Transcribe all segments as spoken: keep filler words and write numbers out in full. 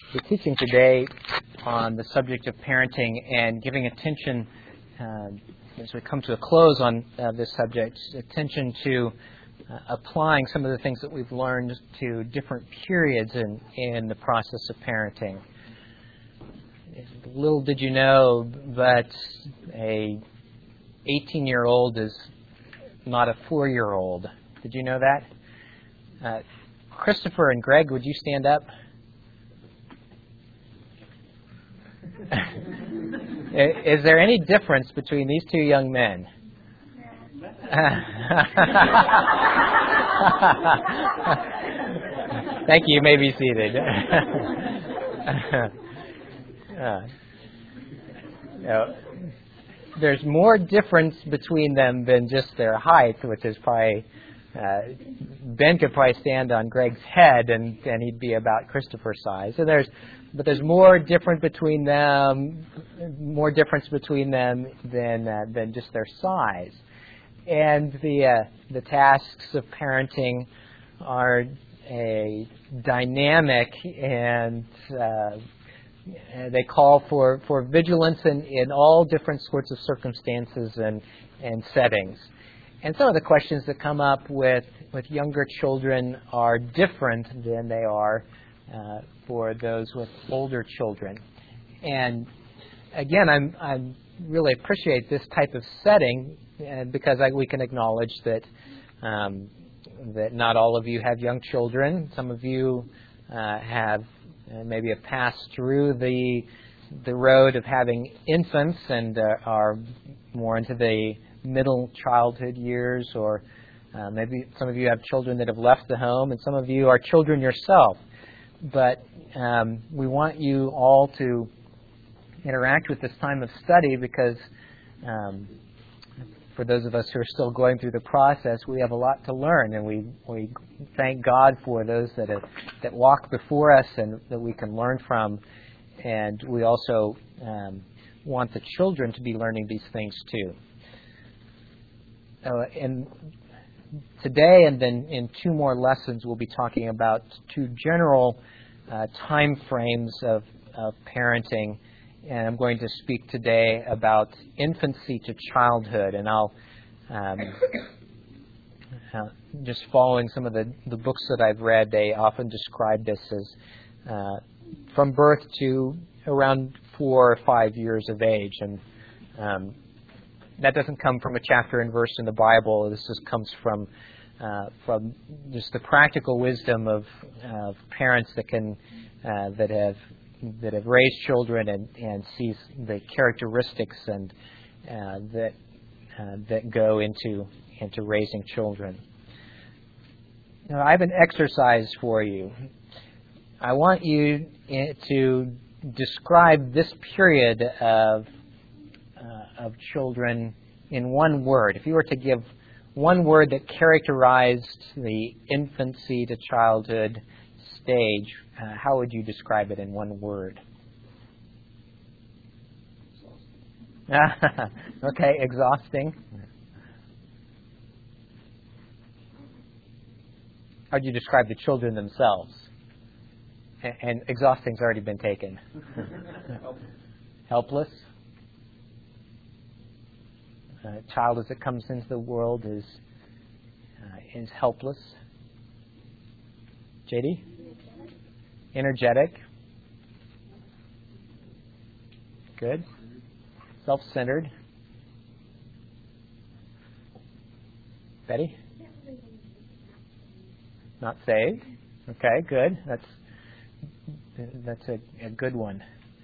We're teaching today on the subject of parenting and giving attention, uh, as we come to a close on uh, this subject, attention to uh, applying some of the things that we've learned to different periods in, in the process of parenting. Little did you know, but a eighteen-year-old is not a four-year-old. Did you know that? Uh, Christopher and Greg, would you stand up? Is there any difference between these two young men? Thank you. You may be seated. uh, no. There's more difference between them than just their height, which is probably uh, Ben could probably stand on Greg's head, and, and he'd be about Christopher's size. So there's, but there's more difference between them, more difference between them than uh, than just their size. And the uh, the tasks of parenting are a dynamic, and uh, they call for, for vigilance in, in all different sorts of circumstances and, and settings. And some of the questions that come up with, with younger children are different than they are uh, for those with older children. And again, I'm I'm really appreciate this type of setting uh, because I, we can acknowledge that um, that not all of you have young children. Some of you uh, have uh, maybe have passed through the the road of having infants and uh, are more into the middle childhood years, or uh, maybe some of you have children that have left the home, and some of you are children yourself. But um, we want you all to interact with this time of study because um, for those of us who are still going through the process, we have a lot to learn, and we, we thank God for those that have, that walk before us and that we can learn from. And we also um, want the children to be learning these things too. Uh, and today and then in two more lessons, we'll be talking about two general uh, time frames of, of parenting. And I'm going to speak today about infancy to childhood. And I'll, um, uh, just following some of the, the books that I've read, they often describe this as uh, from birth to around four or five years of age. And um, that doesn't come from a chapter and verse in the Bible. This just comes from uh, from just the practical wisdom of uh, parents that can uh, that have that have raised children and, and sees the characteristics and uh, that uh, that go into into raising children. Now, I have an exercise for you. I want you to describe this period of uh, of children in one word. If you were to give one word that characterized the infancy to childhood stage, uh, how would you describe it in one word? Okay, exhausting. How would you describe the children themselves? And, and exhausting's already been taken. Helpless. A child as it comes into the world is uh, is helpless. J D? Energetic. Good. Self-centered. Betty? Not saved. Okay, good. That's that's a, a good one.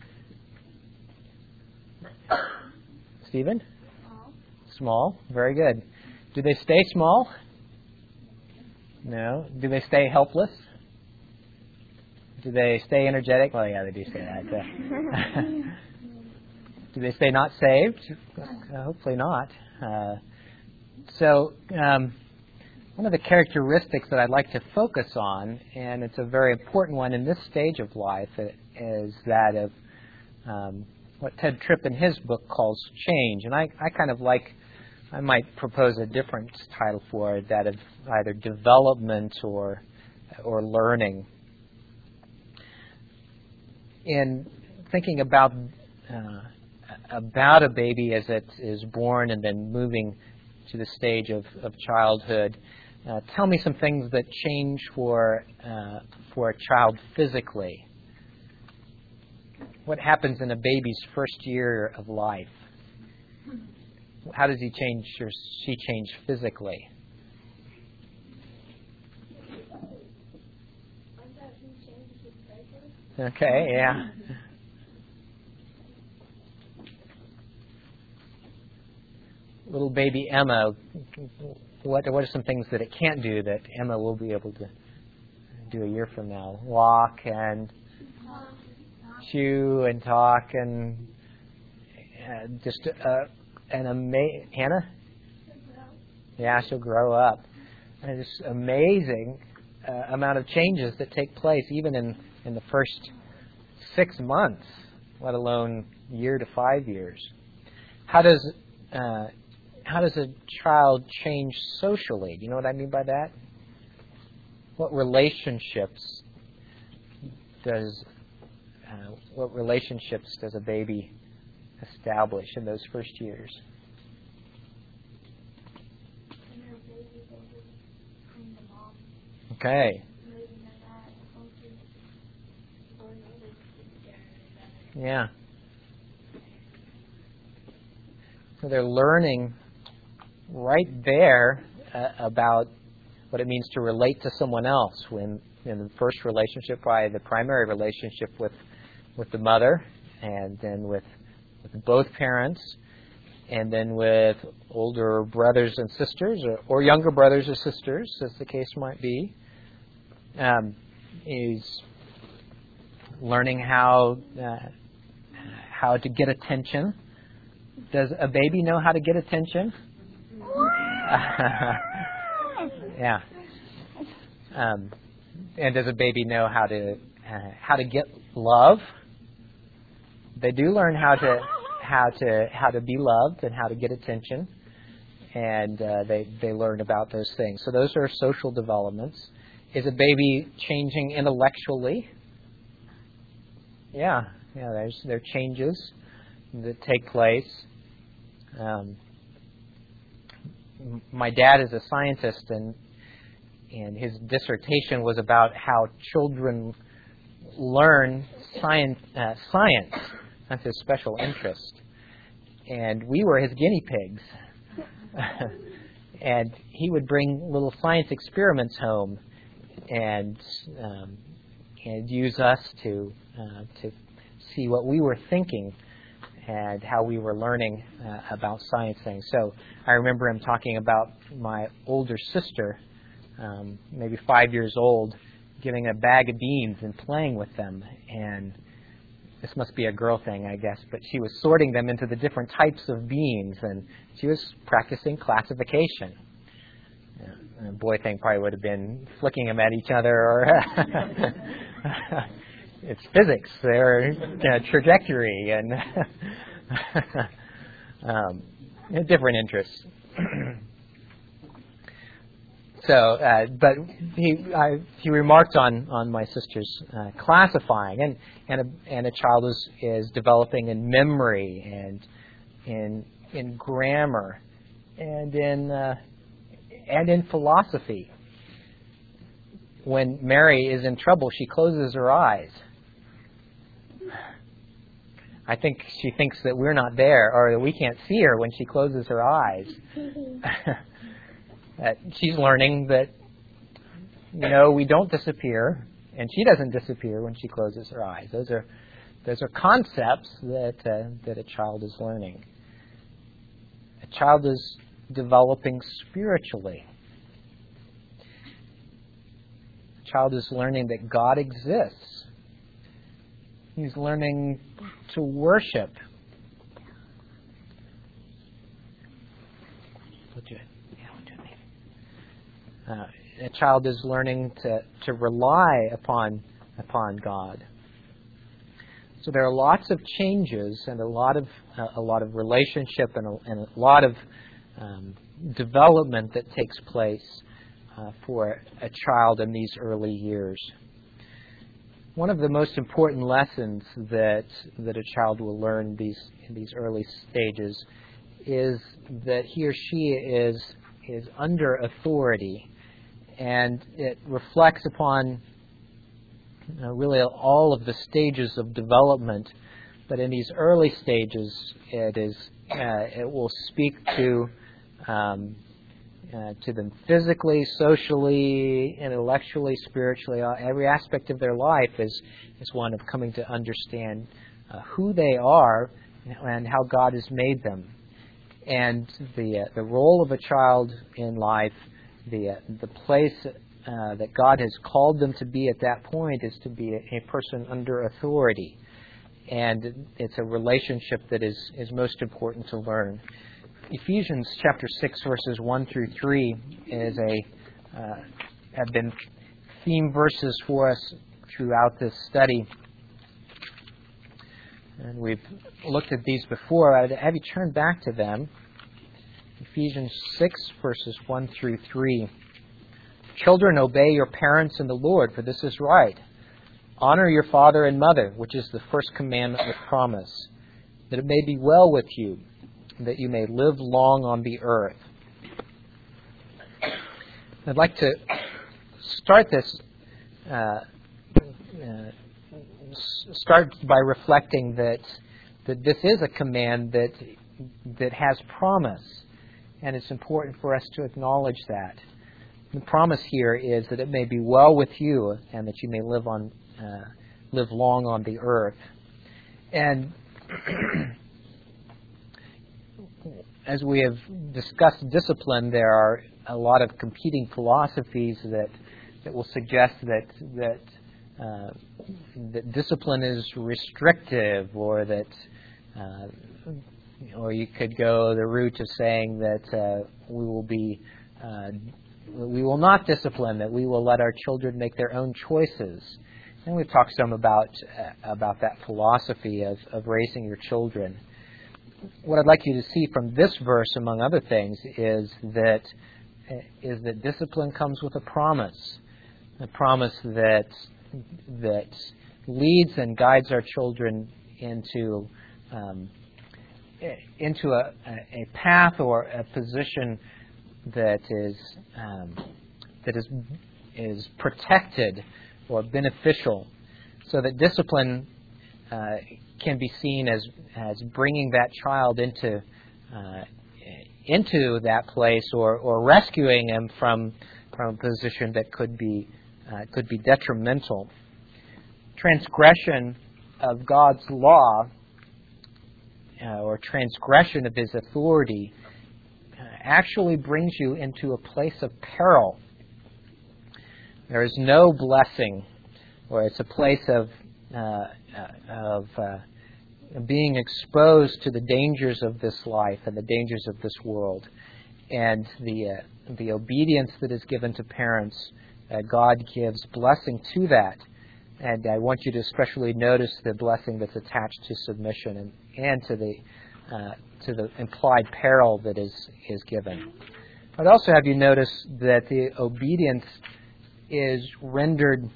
Stephen? Small. Small. Very good. Do they stay small? No. Do they stay helpless? Do they stay energetic? Well, yeah, they do say that. Do they stay not saved? Uh, hopefully not. Uh, so, um, one of the characteristics that I'd like to focus on, and it's a very important one in this stage of life, is that of um, what Ted Tripp in his book calls change. And I, I kind of like, I might propose a different title for it, that of either development or or learning. in thinking about uh, about a baby as it is born and then moving to the stage of, of childhood, uh, tell me some things that change for uh, for a child physically. What happens in a baby's first year of life? How does he change or she change physically? Okay, yeah. Little baby Emma, what what are some things that it can't do that Emma will be able to do a year from now? Walk and chew and talk and uh, just uh, an amazing... Hannah? Yeah, she'll grow up. And it's amazing uh, amount of changes that take place even in, in the first six months, let alone year to five years. How does uh, how does a child change socially? Do you know what I mean by that? What relationships does uh, what relationships does a baby establish in those first years? Okay. Yeah. So they're learning right there uh, about what it means to relate to someone else. When in the first relationship, probably the primary relationship with with the mother, and then with, with both parents, and then with older brothers and sisters, or, or younger brothers or sisters, as the case might be. Um, is learning how uh, how to get attention. Does a baby know how to get attention? Yeah. Um, and does a baby know how to uh, how to get love? They do learn how to how to how to be loved and how to get attention, and uh, they they learn about those things. So those are social developments. Is a baby changing intellectually? Yeah, yeah. There's there are changes that take place. Um, my dad is a scientist, and and his dissertation was about how children learn science. Uh, science. That's his special interest. And we were his guinea pigs. And he would bring little science experiments home and um, and use us to uh, to see what we were thinking and how we were learning uh, about science things. So I remember him talking about my older sister, um, maybe five years old, getting a bag of beans and playing with them. And this must be a girl thing, I guess, but she was sorting them into the different types of beans, and she was practicing classification. And a boy thing probably would have been flicking them at each other, or it's physics, their uh, trajectory, and um, different interests. So, uh, but he I, he remarked on, on my sister's uh, classifying, and and a, and a child is is developing in memory and in in grammar and in uh, and in philosophy. When Mary is in trouble, she closes her eyes. I think she thinks that we're not there, or that we can't see her when she closes her eyes. Uh, she's learning that, you know, we don't disappear, and she doesn't disappear when she closes her eyes. Those are those are concepts that uh, that a child is learning. A child is developing spiritually. A child is learning that God exists. He's learning to worship. Uh, a child is learning to, to rely upon upon God. So there are lots of changes and a lot of uh, a lot of relationship and a, and a lot of um, development that takes place uh, for a child in these early years. one of the most important lessons that that a child will learn these in these early stages is that he or she is is under authority, and it reflects upon uh, really all of the stages of development. But in these early stages, it is uh, it will speak to um, uh, to them physically, socially, intellectually, spiritually. Every aspect of their life is is one of coming to understand uh, who they are and how God has made them. And the uh, the role of a child in life, the uh, the place uh, that God has called them to be at that point is to be a, a person under authority. And it's a relationship that is, is most important to learn. Ephesians chapter six, verses one through three is a uh, have been theme verses for us throughout this study. And we've looked at these before. I'd have you turn back to them. Ephesians six, verses one through three. Children, obey your parents in the Lord, for this is right. Honor your father and mother, which is the first commandment with promise, that it may be well with you, that you may live long on the earth. I'd like to start this, uh, uh, start by reflecting that that this is a command that that has promise, and it's important for us to acknowledge that. The promise here is that it may be well with you, and that you may live on uh, live long on the earth. And as we have discussed discipline, there are a lot of competing philosophies that that will suggest that that uh, that discipline is restrictive, or that uh, or you could go the route of saying that uh, we will be uh, we will not discipline, that we will let our children make their own choices. And we've talked some about uh, about that philosophy of, of raising your children. What I'd like you to see from this verse, among other things, is that is that discipline comes with a promise, a promise that that leads and guides our children into um, into a, a path or a position that is um, that is is protected or beneficial, so that discipline uh, can be seen as as bringing that child into uh, into that place, or, or rescuing him from from a position that could be uh, could be detrimental. Transgression of God's law, uh, or transgression of His authority, uh, actually brings you into a place of peril. There is no blessing, or it's a place of uh, of uh, being exposed to the dangers of this life and the dangers of this world, and the uh, the obedience that is given to parents. Uh, God gives blessing to that, and I want you to especially notice the blessing that's attached to submission and, and to the uh, to the implied peril that is is given. I'd also have you notice that the obedience is rendered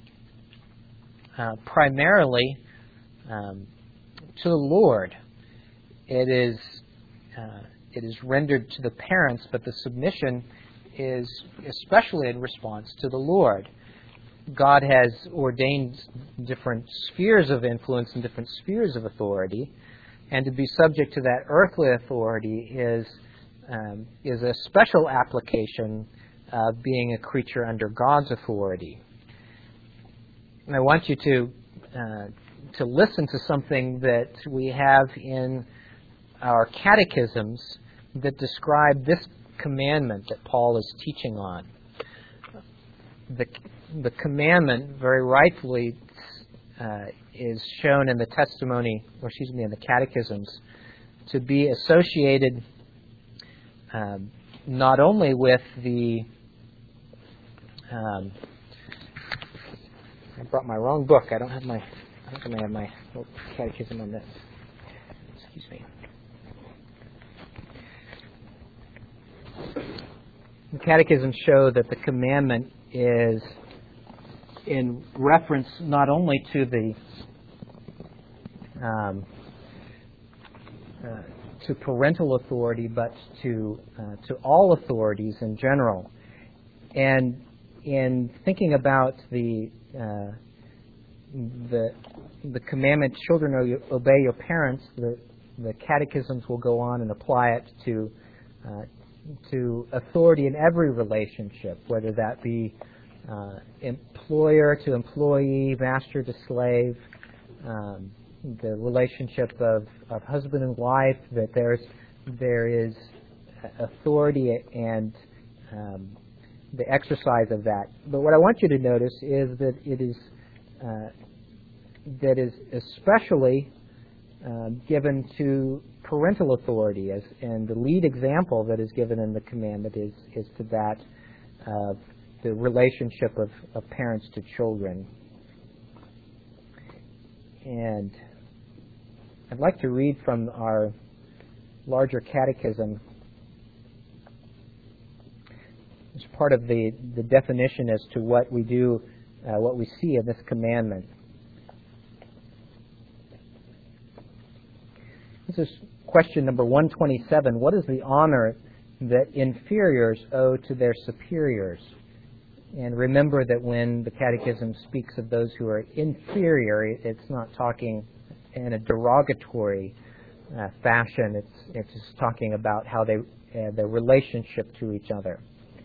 uh, primarily um, to the Lord. It is uh, it is rendered to the parents, but the submission is especially in response to the Lord. God has ordained different spheres of influence and different spheres of authority, and to be subject to that earthly authority is um, is a special application of being a creature under God's authority. And I want you to uh, to listen to something that we have in our catechisms that describe this commandment that Paul is teaching on. The the commandment, very rightfully, uh, is shown in the testimony, or excuse me, in the catechisms, to be associated um, not only with the Um, I brought my wrong book. I don't have my. I think I may have my catechism on this. Excuse me. The catechisms show that the commandment is in reference not only to the um, uh, to parental authority, but to uh, to all authorities in general. And in thinking about the uh, the the commandment, children obey your parents, the the catechisms will go on and apply it to uh, to authority in every relationship, whether that be uh, employer to employee, master to slave, um, the relationship of, of husband and wife, that there's there is authority and um, the exercise of that. But what I want you to notice is that it is uh, that is especially uh, given to parental authority, as and the lead example that is given in the commandment is is to that of the relationship of, of parents to children. And I'd like to read from our larger catechism as part of the, the definition as to what we do, uh, what we see in this commandment. This is question number one twenty-seven. What is the honor that inferiors owe to their superiors? And remember that when the Catechism speaks of those who are inferior, it's not talking in a derogatory uh, fashion. It's it's just talking about how they uh, their relationship to each other.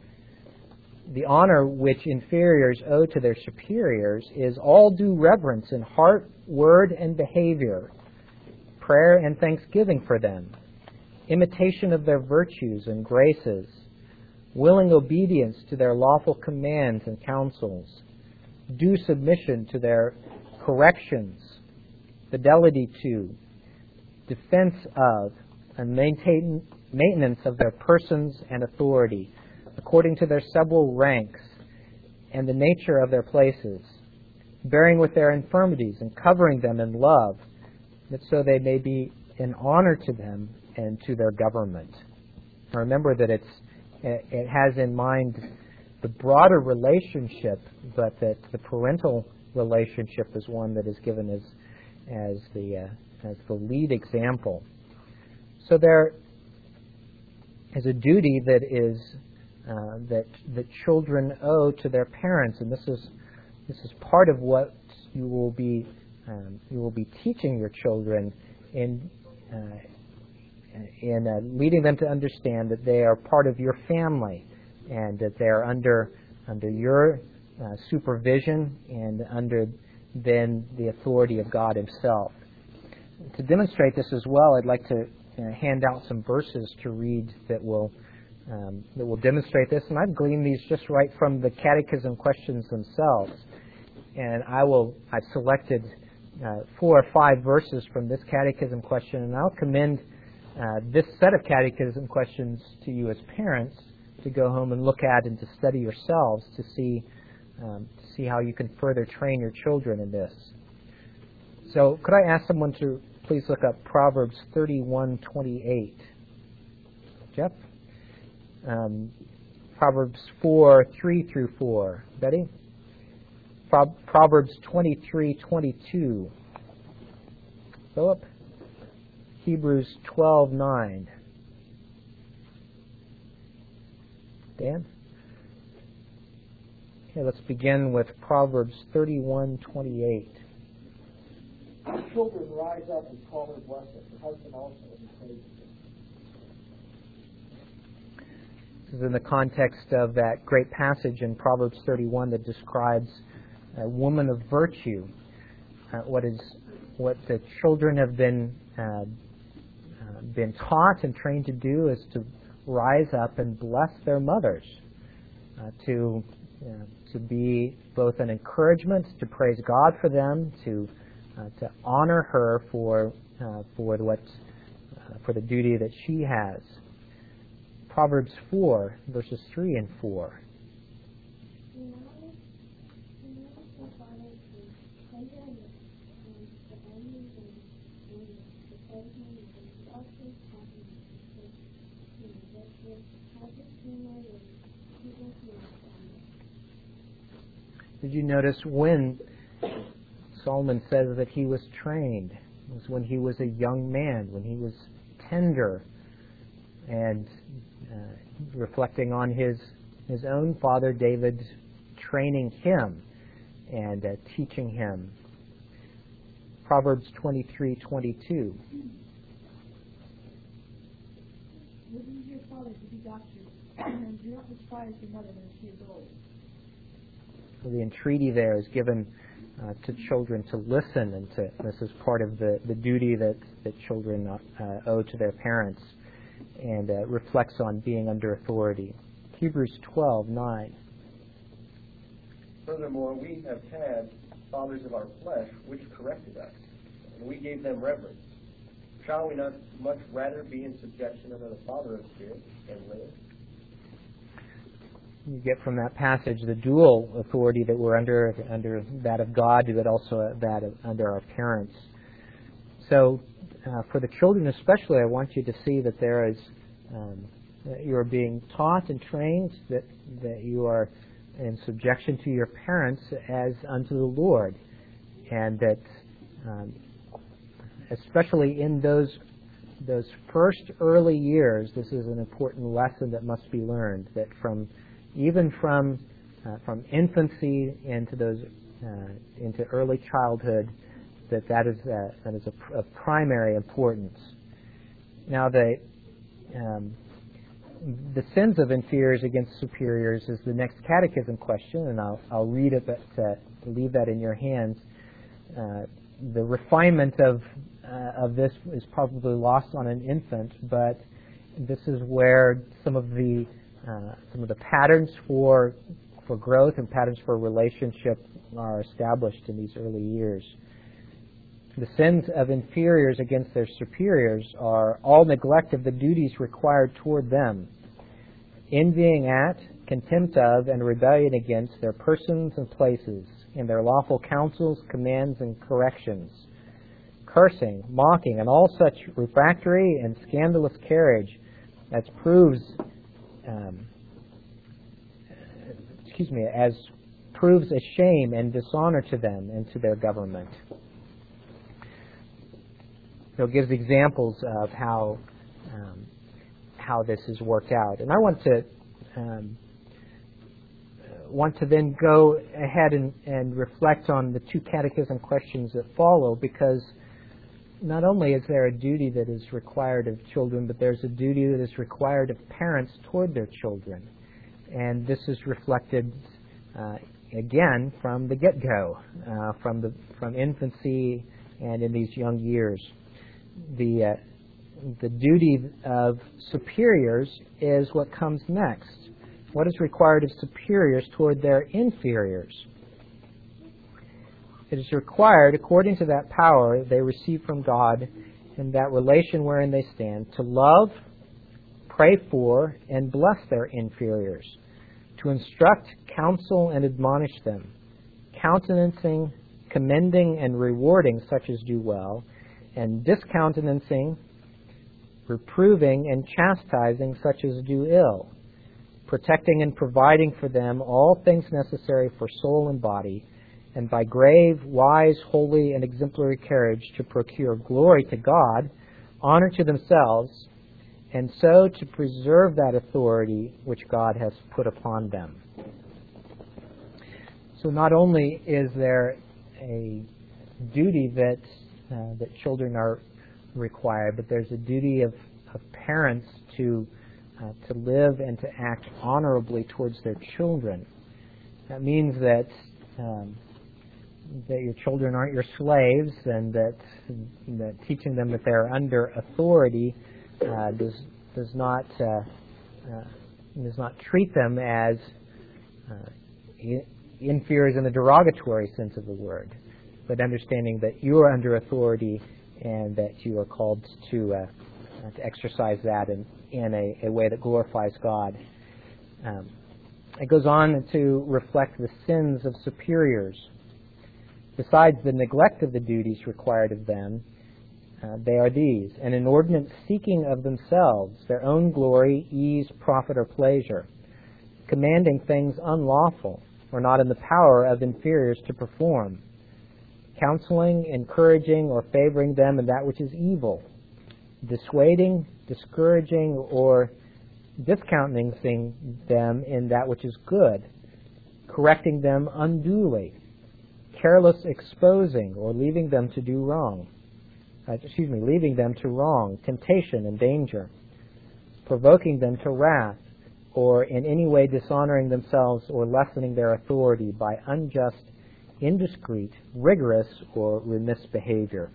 The honor which inferiors owe to their superiors is all due reverence in heart, word, and behavior, prayer and thanksgiving for them, imitation of their virtues and graces, willing obedience to their lawful commands and counsels, due submission to their corrections, fidelity to, defense of, and maintain, maintenance of their persons and authority, according to their several ranks and the nature of their places, bearing with their infirmities and covering them in love, that so they may be an honor to them and to their government. Now remember that it's it has in mind the broader relationship, but that the parental relationship is one that is given as as the uh, as the lead example. So there is a duty that is uh, that that children owe to their parents, and this is this is part of what you will be um, you will be teaching your children in. Uh, in uh, leading them to understand that they are part of your family and that they are under under your uh, supervision and under then the authority of God Himself. To demonstrate this as well, I'd like to uh, hand out some verses to read that will um, that will demonstrate this, and I've gleaned these just right from the Catechism questions themselves. And I will I've selected uh, four or five verses from this Catechism question, and I'll commend Uh, this set of catechism questions to you as parents to go home and look at and to study yourselves to see um, to see how you can further train your children in this. So could I ask someone to please look up Proverbs thirty-one twenty-eight? Jeff? Um, Proverbs four, three through four. Betty? Pro- Proverbs twenty-three twenty-two. Philip? Hebrews twelve nine. Dan? Okay, let's begin with Proverbs thirty-one twenty-eight. Children rise up and call her blessed. Her husband also and praise her. This is in the context of that great passage in Proverbs thirty-one that describes a woman of virtue. Uh, what is what the children have been uh, been taught and trained to do is to rise up and bless their mothers, uh, to uh, to be both an encouragement, to praise God for them, to uh, to honor her for uh, for what uh, for the duty that she has. Proverbs four verses three and four. Did you notice when Solomon says that he was trained? It was when he was a young man, when he was tender, and uh, reflecting on his his own father David training him and uh, teaching him. Proverbs twenty-three twenty-two. Listen to your father to be doctors, and do not despise your mother when she is old. So the entreaty there is given uh, to children to listen, and to, this is part of the, the duty that, that children uh, owe to their parents, and uh, reflects on being under authority. Hebrews twelve nine. Furthermore, we have had fathers of our flesh which corrected us, and we gave them reverence. Shall we not much rather be in subjection under the Father of spirits and live? You get from that passage the dual authority that we're under, under that of God, but also that of, under our parents. So, uh, for the children especially, I want you to see that there is, um, that you are being taught and trained, that that you are in subjection to your parents as unto the Lord, and that, um, especially in those those first early years, this is an important lesson that must be learned. That from even from uh, from infancy into those uh, into early childhood, that that is uh, that is a, of primary importance. Now, the um, the sins of inferiors against superiors is the next catechism question, and I'll I'll read it, but uh, leave that in your hands. Uh, the refinement of uh, of this is probably lost on an infant, but this is where some of the uh, some of the patterns for for growth and patterns for relationship are established in these early years. The sins of inferiors against their superiors are all neglect of the duties required toward them, envying at, contempt of, and rebellion against their persons and places, in their lawful counsels, commands, and corrections, cursing, mocking, and all such refractory and scandalous carriage as proves, um, excuse me, as proves a shame and dishonor to them and to their government. So it gives examples of how um, how this is worked out, and I want to um, want to then go ahead and, and reflect on the two catechism questions that follow, because not only is there a duty that is required of children, but there's a duty that is required of parents toward their children, and this is reflected uh, again from the get-go, uh, from the from infancy and in these young years. The uh, the duty of superiors is what comes next. What is required of superiors toward their inferiors? It is required, according to that power they receive from God in that relation wherein they stand, to love, pray for, and bless their inferiors, to instruct, counsel, and admonish them, countenancing, commending, and rewarding such as do well, and discountenancing, reproving, and chastising such as do ill, protecting and providing for them all things necessary for soul and body, and by grave, wise, holy, and exemplary carriage to procure glory to God, honor to themselves, and so to preserve that authority which God has put upon them. So not only is there a duty that uh, that children are required, but there's a duty of, of parents to uh, to live and to act honorably towards their children. That means that um, that your children aren't your slaves, and that that teaching them that they're under authority uh, does does not uh, uh, does not treat them as uh, inferiors in the derogatory sense of the word, but understanding that you are under authority and that you are called to uh, uh, to exercise that in, in a, a way that glorifies God. Um, it goes on to reflect the sins of superiors. Besides the neglect of the duties required of them, uh, they are these: an inordinate seeking of themselves, their own glory, ease, profit, or pleasure, commanding things unlawful, or not in the power of inferiors to perform, counseling, encouraging, or favoring them in that which is evil, dissuading, discouraging, or discountenancing them in that which is good, correcting them unduly, careless exposing or leaving them to do wrong, uh, excuse me, leaving them to wrong, temptation and danger, provoking them to wrath, or in any way dishonoring themselves or lessening their authority by unjust, indiscreet, rigorous, or remiss behavior.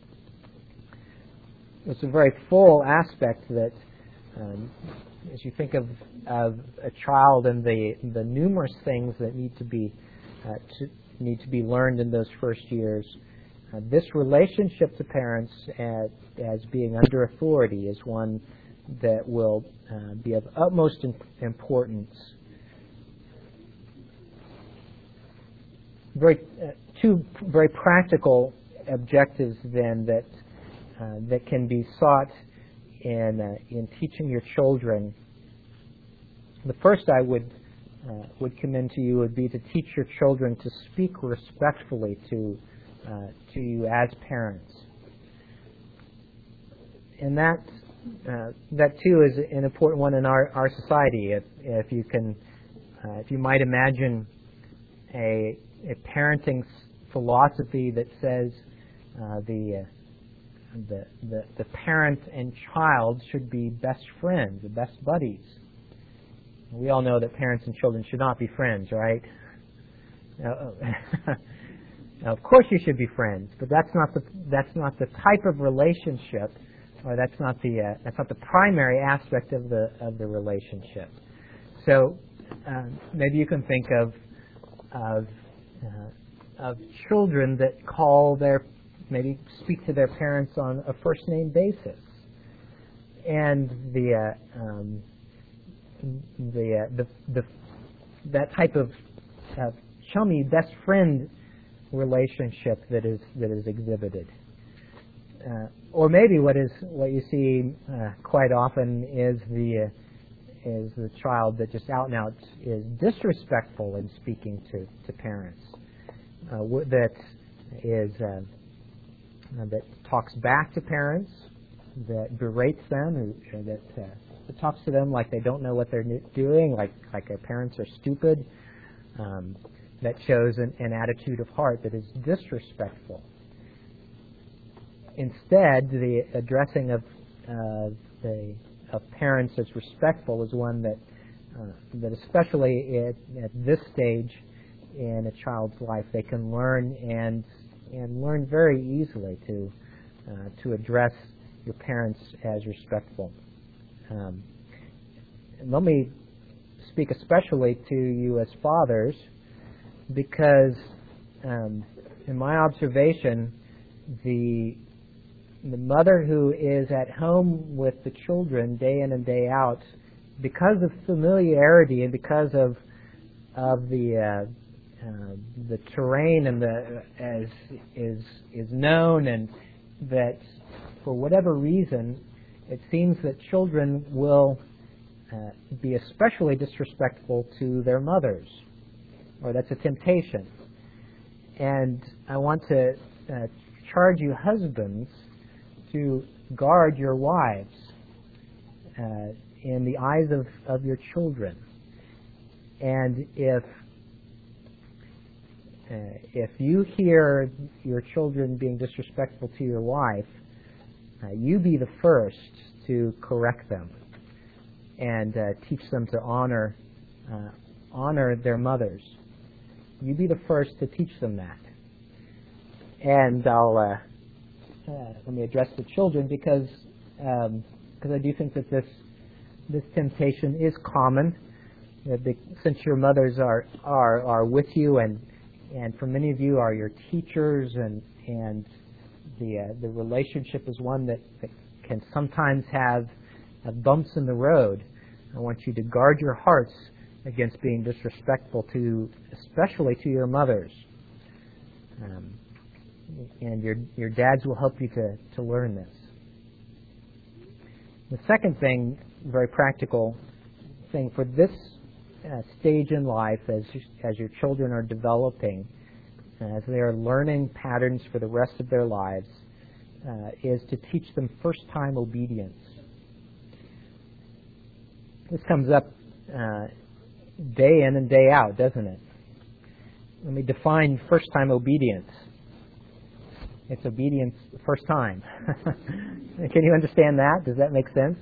It's a very full aspect that, um, as you think of, of a child and the the numerous things that need to be uh, to, need to be learned in those first years, uh, this relationship to parents as, as being under authority is one that will uh, be of utmost importance. Very uh, two very practical objectives then that uh, that can be sought in uh, in teaching your children. The first I would uh, would commend to you would be to teach your children to speak respectfully to uh, to you as parents, and that uh, that too is an important one in our, our society. If if you can, uh, if you might imagine a a parenting philosophy that says uh, the, uh, the the the parent and child should be best friends, the best buddies. We all know that parents and children should not be friends, right? Now, now, of course, you should be friends, but that's not the that's not the type of relationship, or that's not the uh, that's not the primary aspect of the of the relationship. So uh, maybe you can think of of uh, of children that call their maybe speak to their parents on a first name basis, and the uh, um, the, uh, the the that type of uh, chummy best friend relationship that is that is exhibited, uh, or maybe what is what you see uh, quite often is the uh, is the child that just out and out is disrespectful in speaking to to parents, uh, that is uh, that talks back to parents, that berates them, or that uh, that talks to them like they don't know what they're doing, like like their parents are stupid. Um, that shows an, an attitude of heart that is disrespectful. Instead, the addressing of uh, the of parents as respectful is one that uh, that especially at, at this stage in a child's life they can learn and and learn very easily to uh, to address your parents as respectful. Um, and let me speak especially to you as fathers, because um, in my observation, the the mother who is at home with the children day in and day out, because of familiarity and because of of the uh, uh, the terrain and the as is is known, and that for whatever reason, it seems that children will uh, be especially disrespectful to their mothers, or that's a temptation. And I want to uh, charge you husbands to guard your wives uh, in the eyes of, of your children. And if uh, if you hear your children being disrespectful to your wife, uh, you be the first to correct them and uh, teach them to honor uh, honor their mothers. You be the first to teach them that. And I'll uh, uh, let me address the children, because um, because I do think that this this temptation is common. Uh, the, since your mothers are are are with you, and and for many of you are your teachers, and and the uh, the relationship is one that, that can sometimes have uh, bumps in the road. I want you to guard your hearts against being disrespectful to, especially to your mothers. Um, and your your dads will help you to, to learn this. The second thing, very practical thing for this uh, stage in life as as your children are developing, as they are learning patterns for the rest of their lives, uh, is to teach them first-time obedience. This comes up uh, day in and day out, doesn't it? Let me define first-time obedience. It's obedience the first time. Can you understand that? Does that make sense?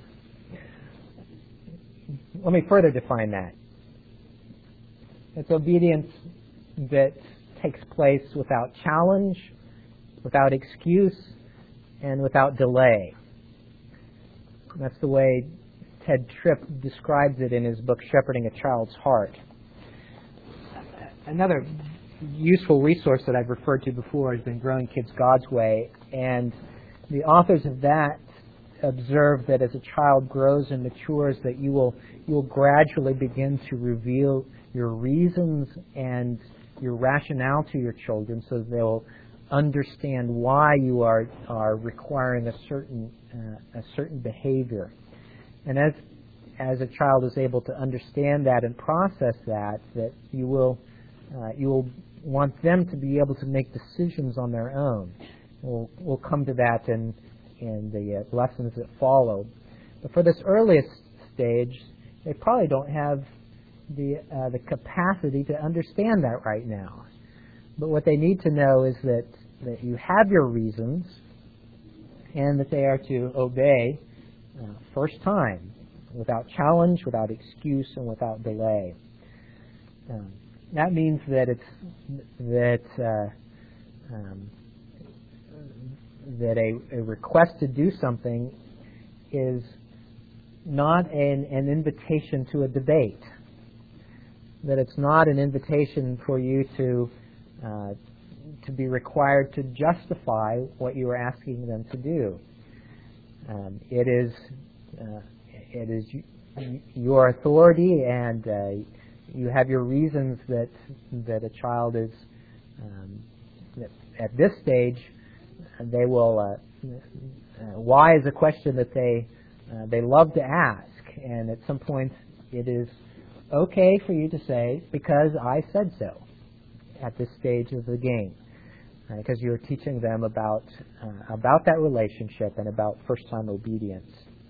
Let me further define that. It's obedience that takes place without challenge, without excuse, and without delay. That's the way Ted Tripp describes it in his book, Shepherding a Child's Heart. Another useful resource that I've referred to before has been Growing Kids God's Way, and the authors of that observe that as a child grows and matures, that you will you will gradually begin to reveal your reasons and your rationale to your children, so they'll understand why you are are requiring a certain uh, a certain behavior. And as as a child is able to understand that and process that, that you will uh, you will want them to be able to make decisions on their own. We'll we'll come to that in in the uh, lessons that follow. But for this earliest stage, they probably don't have the uh, the capacity to understand that right now. But what they need to know is that, that you have your reasons, and that they are to obey uh, first time, without challenge, without excuse, and without delay. Um, that means that it's that uh, um, that a, a request to do something is not an, an invitation to a debate. That it's not an invitation for you to uh, to be required to justify what you are asking them to do. Um, it is uh, it is your authority, and uh, you have your reasons that that a child is um, that at this stage they will. Uh, uh, why is a question that they uh, they love to ask, and at some point it is okay for you to say, because I said so, at this stage of the game, because uh, you're teaching them about uh, about that relationship and about first-time obedience.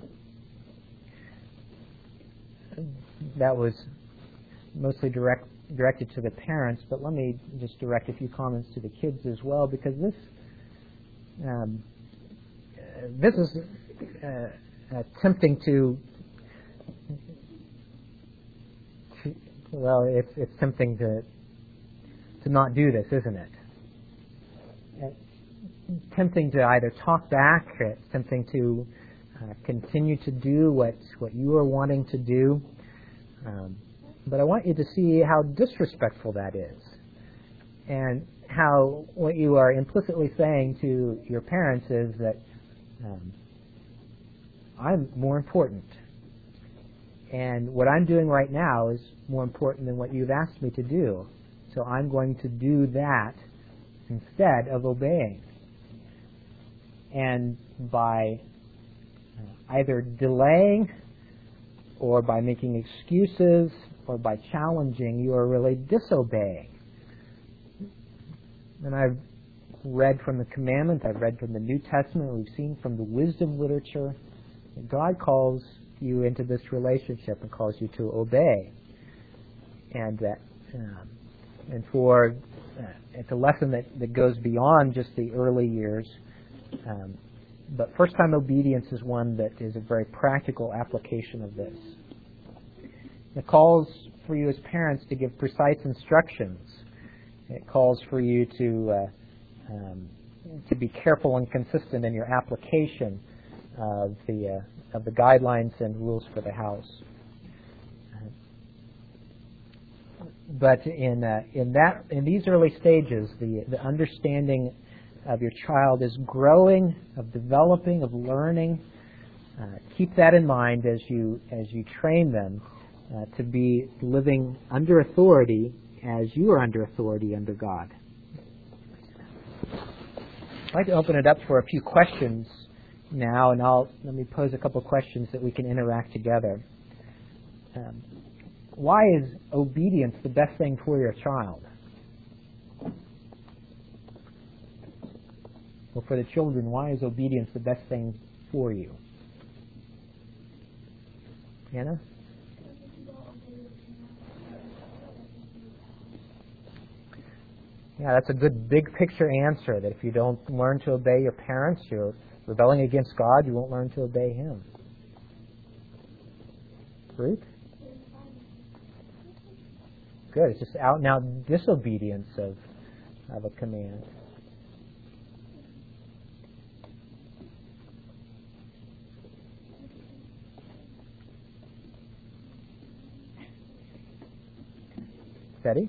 That was mostly direct, directed to the parents, but let me just direct a few comments to the kids as well, because this um, this is uh, uh, tempting to. Well, it's it's tempting to to not do this, isn't it? It's tempting to either talk back, or it's tempting to uh, continue to do what what you are wanting to do. Um, but I want you to see how disrespectful that is, and how what you are implicitly saying to your parents is that um, I'm more important. And what I'm doing right now is more important than what you've asked me to do. So I'm going to do that instead of obeying. And by either delaying, or by making excuses, or by challenging, you are really disobeying. And I've read from the commandments, I've read from the New Testament, we've seen from the wisdom literature, that God calls you into this relationship and calls you to obey, and that, um, and for uh, it's a lesson that, that goes beyond just the early years. Um, but first-time obedience is one that is a very practical application of this. It calls for you as parents to give precise instructions. It calls for you to uh, um, to be careful and consistent in your application of the uh, of the guidelines and rules for the house. But in uh, in that in these early stages, the the understanding of your child is growing, of developing, of learning. Uh, keep that in mind as you as you train them uh, to be living under authority as you are under authority under God. I'd like to open it up for a few questions now, and I'll let me pose a couple of questions that we can interact together. Um, why is obedience the best thing for your child? Or for the children, why is obedience the best thing for you? Anna? Yeah, that's a good big picture answer, that if you don't learn to obey your parents, you're rebelling against God, you won't learn to obey Him. Ruth? Good. It's just out and out disobedience of, of a command. Betty?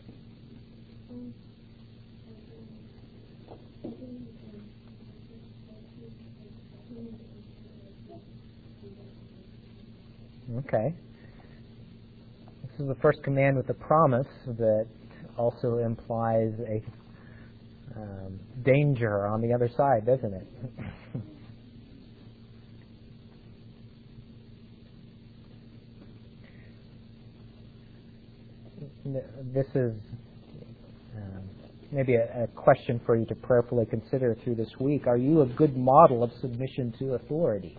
Okay. This is the first command with a promise that also implies a um, danger on the other side, doesn't it? This is um, maybe a, a question for you to prayerfully consider through this week. Are you a good model of submission to authority?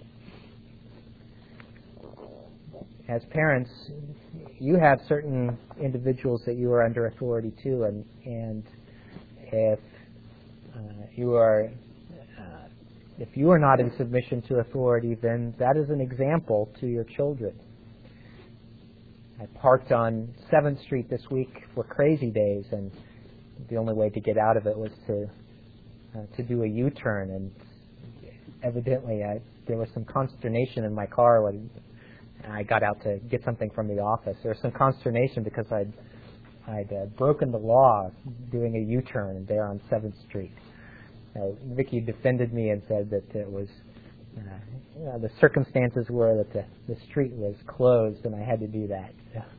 As parents, you have certain individuals that you are under authority to, and and if uh, you are uh, if you are not in submission to authority, then that is an example to your children. I parked on seventh Street this week for Crazy Days, and the only way to get out of it was to uh, to do a U-turn, and evidently I, there was some consternation in my car when I got out to get something from the office. There was some consternation because I'd, I'd uh, broken the law doing a U-turn there on seventh Street. Uh, Vicki defended me and said that it was uh, you know, the circumstances were that the, the street was closed and I had to do that.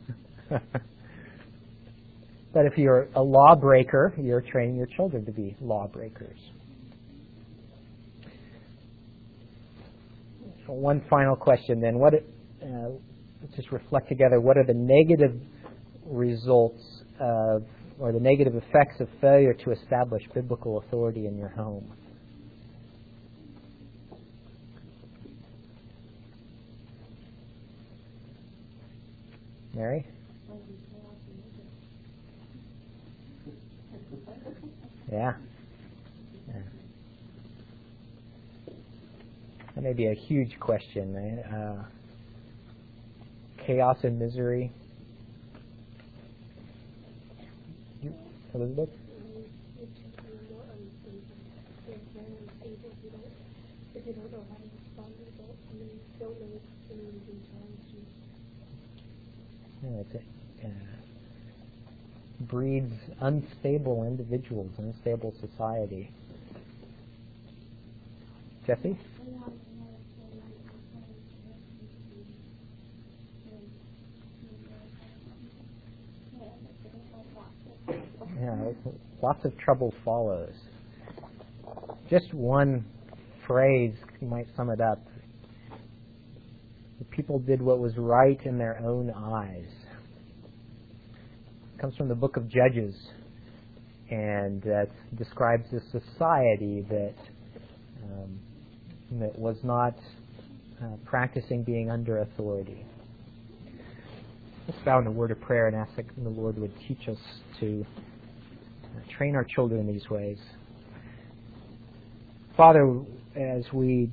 But if you're a lawbreaker, you're training your children to be lawbreakers. One final question then. What? Uh, let's just reflect together. What are the negative results of, or the negative effects of failure to establish biblical authority in your home? Mary? Yeah. yeah. That may be a huge question. Uh, chaos and misery. Elizabeth? Yeah, it's a, uh, breeds unstable individuals, unstable society. Jesse? Yeah, lots of trouble follows. Just one phrase might sum it up. The people did what was right in their own eyes. It comes from the book of Judges, and that describes a society that um, that was not uh, practicing being under authority. Let's bow in a word of prayer and ask that the Lord would teach us to uh, train our children in these ways. Father, as we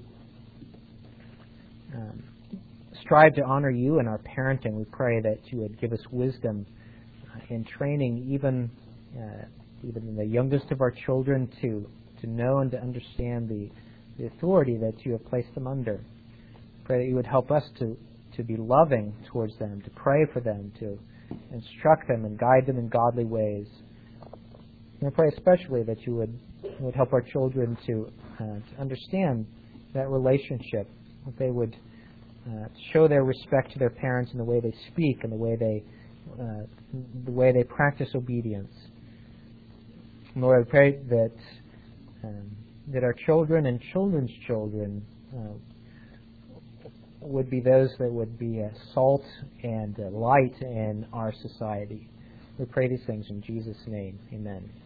um, strive to honor you in our parenting, we pray that you would give us wisdom uh, in training even uh, even the youngest of our children to to know and to understand the, the authority that you have placed them under. Pray that you would help us to, to be loving towards them, to pray for them, to instruct them and guide them in godly ways. And I pray especially that you would, would help our children to, uh, to understand that relationship, that they would uh, show their respect to their parents in the way they speak and the way they uh, the way they practice obedience. And Lord, I pray that um, that our children and children's children uh, would be those that would be uh, salt and uh, light in our society. We pray these things in Jesus' name. Amen.